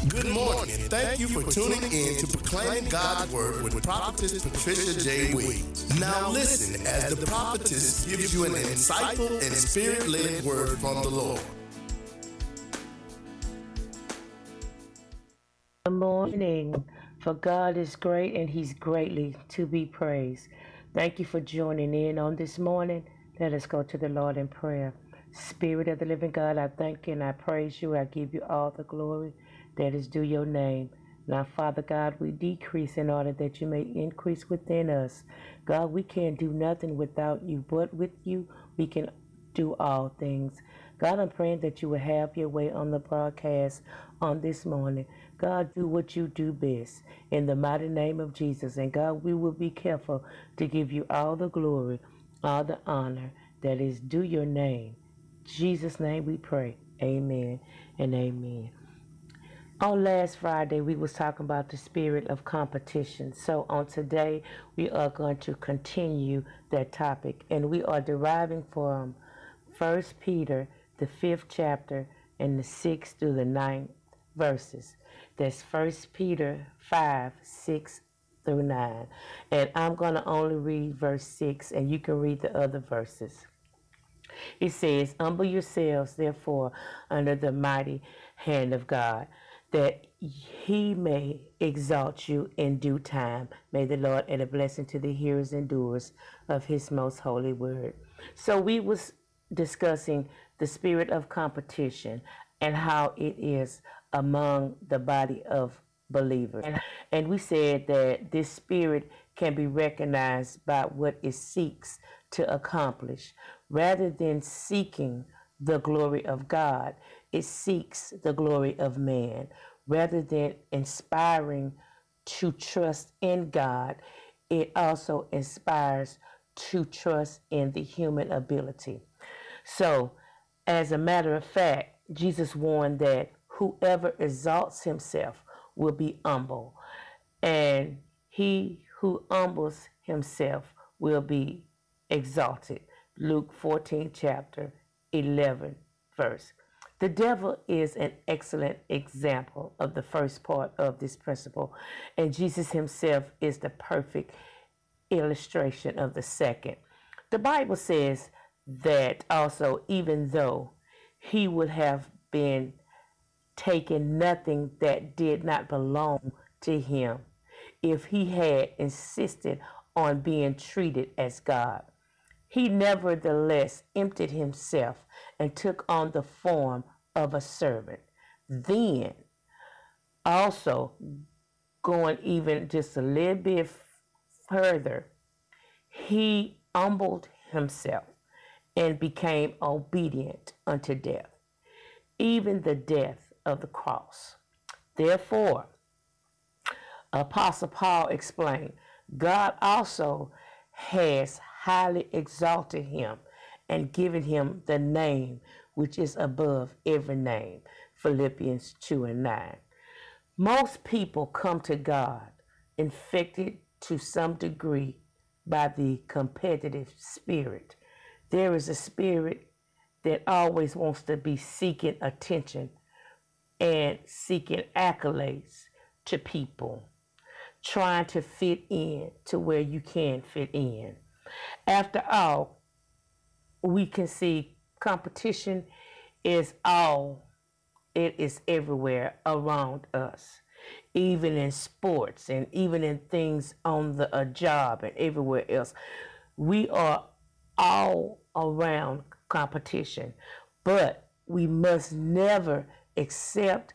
Good morning, and thank you for tuning in to Proclaiming God's Word with Prophetess Patricia J. Williams. Now listen as the prophetess gives you an insightful and spirit-led word from the Lord. Good morning, for God is great and He's greatly to be praised. Thank you for joining in on this morning. Let us go to the Lord in prayer. Spirit of the living God, I thank you and I praise you. I give you all the glory that is due your name. Now, Father God, we decrease in order that you may increase within us. God, we can't do nothing without you, but with you, we can do all things. God, I'm praying that you will have your way on the broadcast on this morning. God, do what you do best in the mighty name of Jesus. And God, we will be careful to give you all the glory, all the honor that is due your name. In Jesus' name we pray. Amen and amen. On last Friday, we was talking about the spirit of competition. So on today, we are going to continue that topic. And we are deriving from 1 Peter, the 5th chapter, and the 6th through the 9th verses. That's 1 Peter 5, 6 through 9. And I'm going to only read verse 6, and you can read the other verses. It says, humble yourselves, therefore, under the mighty hand of God, that he may exalt you in due time. May the Lord add a blessing to the hearers and doers of his most holy word. So we was discussing the spirit of competition and how it is among the body of believers. And we said that this spirit can be recognized by what it seeks to accomplish. Rather than seeking the glory of God, it seeks the glory of man. Rather than inspiring to trust in God, it also inspires to trust in the human ability. So, as a matter of fact, Jesus warned that whoever exalts himself will be humble, and he who humbles himself will be exalted. Luke 14, chapter 11, verse. The devil is an excellent example of the first part of this principle, and Jesus himself is the perfect illustration of the second. The Bible says that also, even though he would have been taken nothing that did not belong to him if he had insisted on being treated as God. He nevertheless emptied himself and took on the form of a servant. Then, also going even just a little bit further, he humbled himself and became obedient unto death, even the death of the cross. Therefore, Apostle Paul explained, God also has highly exalted him and given him the name which is above every name. Philippians 2 and 9. Most people come to God infected to some degree by the competitive spirit. There is a spirit that always wants to be seeking attention and seeking accolades to people, trying to fit in to where you can fit in. After all, we can see competition is all, it is everywhere around us, even in sports and even in things on a job and everywhere else. We are all around competition, but we must never accept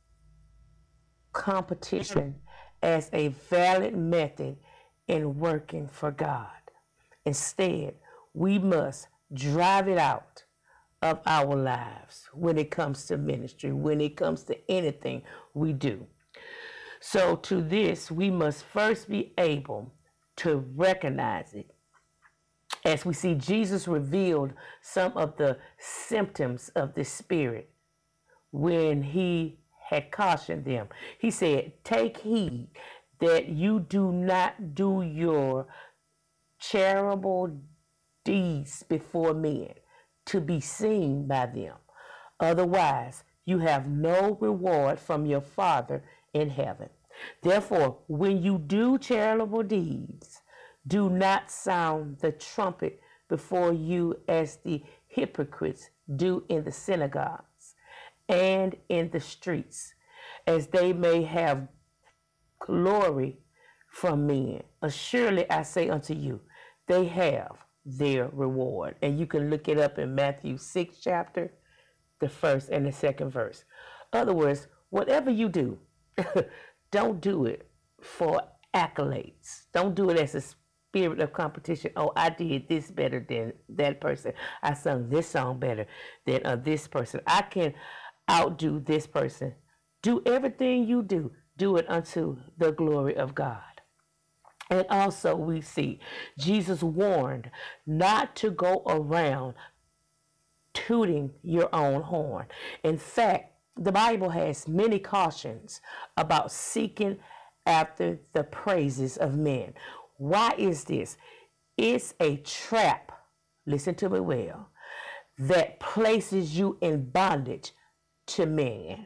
competition as a valid method in working for God. Instead, we must drive it out of our lives when it comes to ministry, when it comes to anything we do. So, to this, we must first be able to recognize it. As we see, Jesus revealed some of the symptoms of the spirit when he had cautioned them. He said, take heed that you do not do your charitable deeds before men to be seen by them. Otherwise, you have no reward from your Father in heaven. Therefore, when you do charitable deeds, do not sound the trumpet before you as the hypocrites do in the synagogues and in the streets, as they may have glory from men. Assuredly, I say unto you, they have their reward. And you can look it up in Matthew 6 chapter, the first and the second verse. In other words, whatever you do, don't do it for accolades. Don't do it as a spirit of competition. Oh, I did this better than that person. I sung this song better than this person. I can outdo this person. Do everything you do it unto the glory of God. And also we see Jesus warned not to go around tooting your own horn. In fact, the Bible has many cautions about seeking after the praises of men. Why is this? It's a trap, listen to me well, that places you in bondage to man.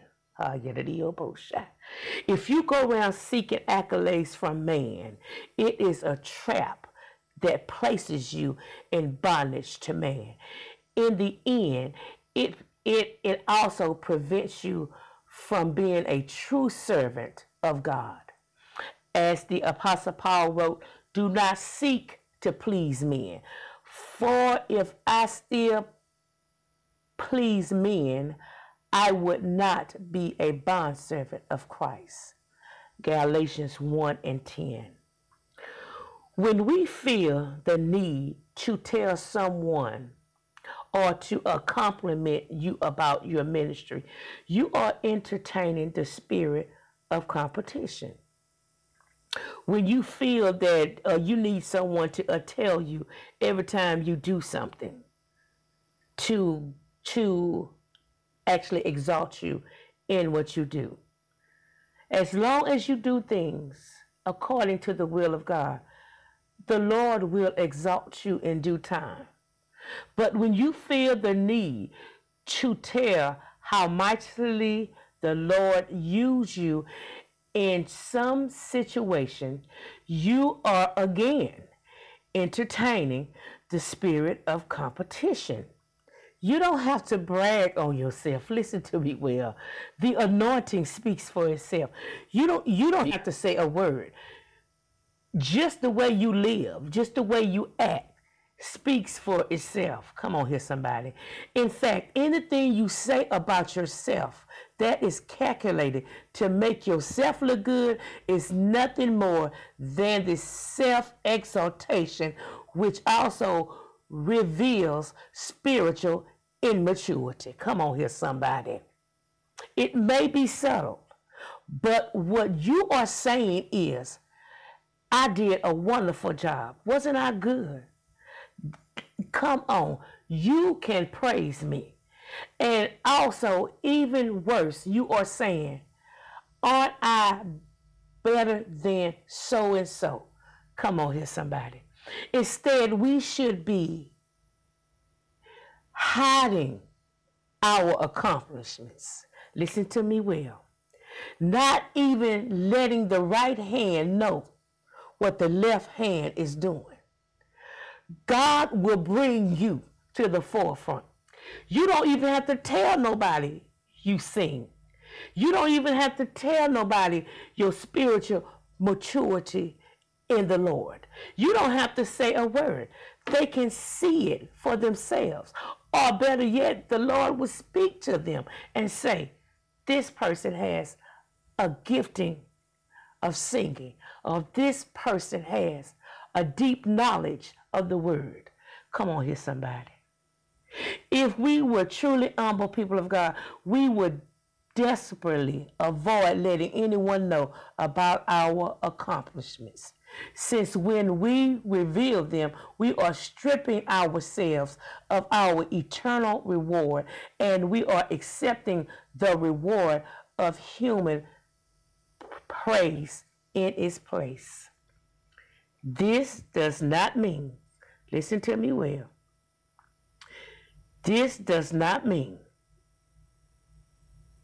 If you go around seeking accolades from man, it is a trap that places you in bondage to man. In the end, it also prevents you from being a true servant of God. As the Apostle Paul wrote, do not seek to please men. For if I still please men, I would not be a bondservant of Christ. Galatians 1 and 10. When we feel the need to tell someone or to compliment you about your ministry, you are entertaining the spirit of competition. When you feel that you need someone to tell you every time you do something to actually exalt you in what you do. As long as you do things according to the will of God, the Lord will exalt you in due time. But when you feel the need to tell how mightily the Lord used you in some situation, you are again entertaining the spirit of competition. You don't have to brag on yourself. Listen to me well. The anointing speaks for itself. You don't have to say a word. Just the way you live, just the way you act speaks for itself. Come on here, somebody. In fact, anything you say about yourself that is calculated to make yourself look good is nothing more than the self-exaltation, which also reveals spiritual immaturity. Come on here, somebody. It may be subtle, but what you are saying is, I did a wonderful job. Wasn't I good? Come on. You can praise me. And also, even worse, you are saying, aren't I better than so and so? Come on here, somebody. Instead, we should be hiding our accomplishments. Listen to me well. Not even letting the right hand know what the left hand is doing. God will bring you to the forefront. You don't even have to tell nobody you sing. You don't even have to tell nobody your spiritual maturity in the Lord. You don't have to say a word. They can see it for themselves. Or better yet, the Lord will speak to them and say, this person has a gifting of singing, or this person has a deep knowledge of the word. Come on here, somebody. If we were truly humble people of God, we would desperately avoid letting anyone know about our accomplishments. Since when we reveal them, we are stripping ourselves of our eternal reward, and we are accepting the reward of human praise in its place. This does not mean, listen to me well, this does not mean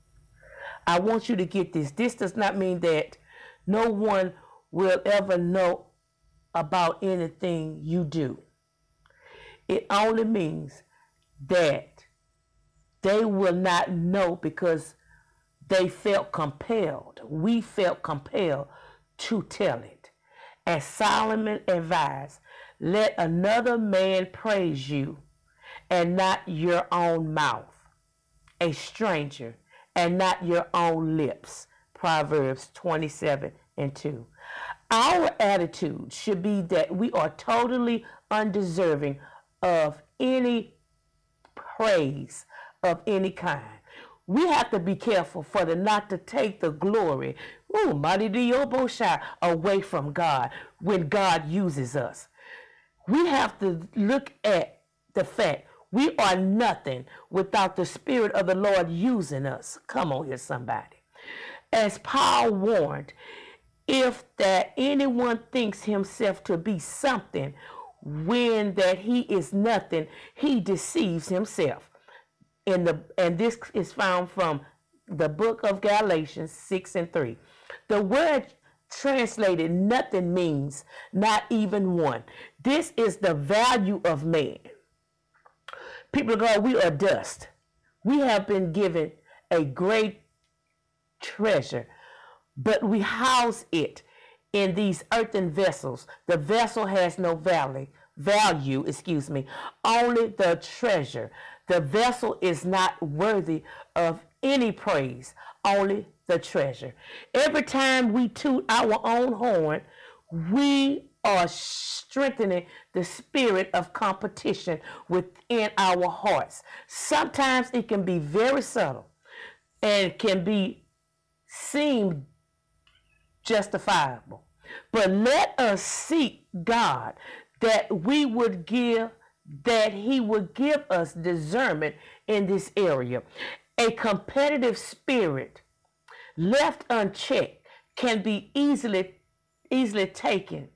I want you to get this. This does not mean that no one will ever know about anything you do. It only means that they will not know because they felt compelled. We felt compelled to tell it. As Solomon advised, let another man praise you and not your own mouth, a stranger and not your own lips. Proverbs 27:2. Our attitude should be that we are totally undeserving of any praise of any kind. We have to be careful for the not to take the glory, away from God when God uses us. We have to look at the fact we are nothing without the Spirit of the Lord using us. Come on here, somebody. As Paul warned, if that anyone thinks himself to be something when that he is nothing, he deceives himself. And this is found from the book of Galatians 6:3. The word translated nothing means not even one. This is the value of man. People of God, we are dust. We have been given a great treasure, but we house it in these earthen vessels. The vessel has no value, only the treasure. The vessel is not worthy of any praise, only the treasure. Every time we toot our own horn, we are strengthening the spirit of competition within our hearts. Sometimes it can be very subtle and can be seem justifiable. But let us seek God that he would give us discernment in this area. A competitive spirit left unchecked can be easily taken.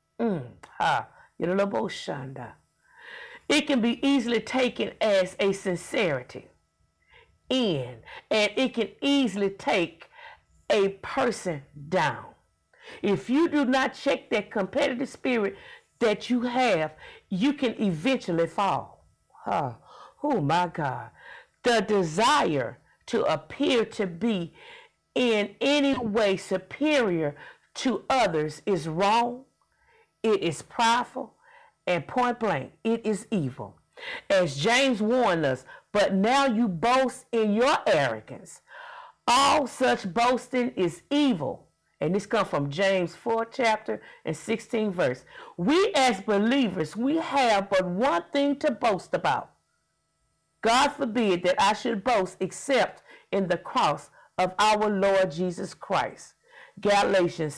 It can be easily taken as a sincerity and it can easily take a person down. If you do not check that competitive spirit that you have, you can eventually fall. Oh my God. The desire to appear to be in any way superior to others is wrong. It is prideful and point blank, it is evil. As James warned us, but now you boast in your arrogance. All such boasting is evil. And this comes from James 4 chapter and 16 verse. We as believers, we have but one thing to boast about. God forbid that I should boast except in the cross of our Lord Jesus Christ. Galatians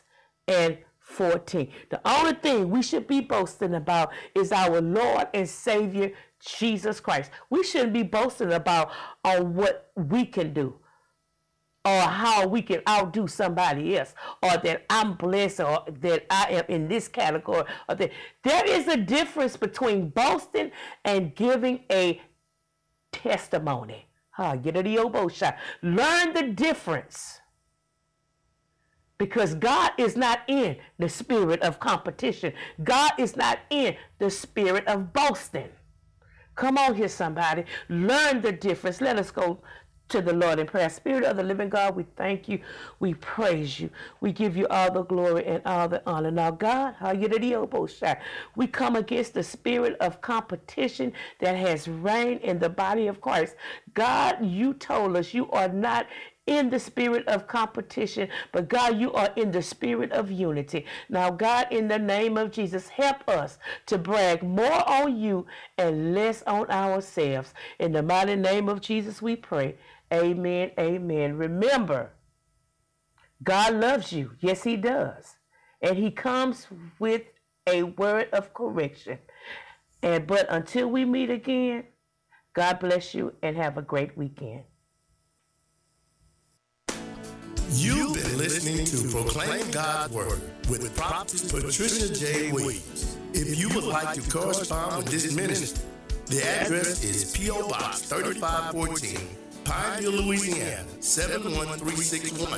6:14. The only thing we should be boasting about is our Lord and Savior Jesus Christ. We shouldn't be boasting about on what we can do, or how we can outdo somebody else, or that I'm blessed, or that I am in this category, or that. There is a difference between boasting and giving a testimony. Learn the difference, because God is not in the spirit of competition. God is not in the spirit of boasting. Come on here, somebody. Learn the difference. Let us go to the Lord in prayer. Spirit of the living God, we thank you. We praise you. We give you all the glory and all the honor. Now, God, we come against the spirit of competition that has reigned in the body of Christ. God, you told us you are not in the spirit of competition, but God, you are in the spirit of unity. Now, God, in the name of Jesus, help us to brag more on you and less on ourselves. In the mighty name of Jesus, we pray. Amen, amen. Remember, God loves you. Yes, he does. And he comes with a word of correction. But until we meet again, God bless you and have a great weekend. You've been listening to Proclaim God's Word with Prophetess Patricia J. Williams. If you would like to correspond with this ministry, the address is P.O. Box 3514, Pineville, Louisiana, 71361.